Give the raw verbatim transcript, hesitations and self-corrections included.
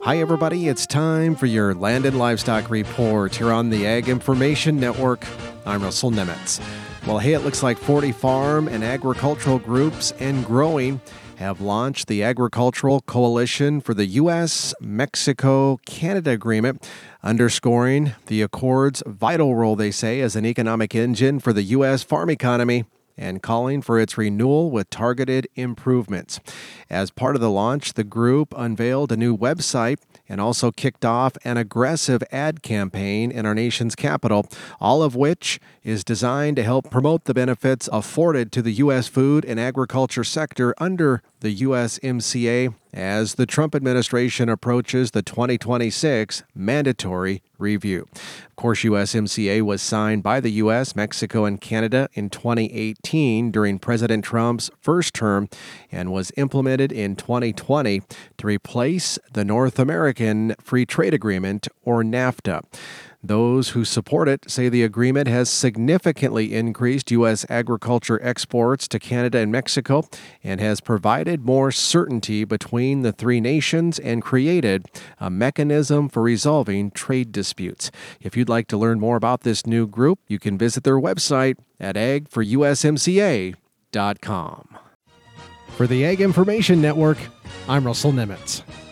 Hi, everybody. It's time for your Land and Livestock Report here on the Ag Information Network. I'm Russell Nemitz. Well, hey, it looks like forty farm and agricultural groups and growing have launched the Agricultural Coalition for the U S Mexico Canada Agreement, underscoring the Accord's vital role, they say, as an economic engine for the U S farm economy, and calling for its renewal with targeted improvements. As part of the launch, the group unveiled a new website and also kicked off an aggressive ad campaign in our nation's capital, all of which is designed to help promote the benefits afforded to the U S food and agriculture sector under the U S M C A as the Trump administration approaches the twenty twenty-six mandatory review. Of course, U S M C A was signed by the U S, Mexico, and Canada in twenty eighteen during President Trump's first term and was implemented in twenty twenty to replace the North American Free Trade Agreement, or NAFTA. Those who support it say the agreement has significantly increased U S agriculture exports to Canada and Mexico and has provided more certainty between the three nations and created a mechanism for resolving trade disputes. If you'd like to learn more about this new group, you can visit their website at ag for U S M C A dot com. For the Ag Information Network, I'm Russell Nemitz.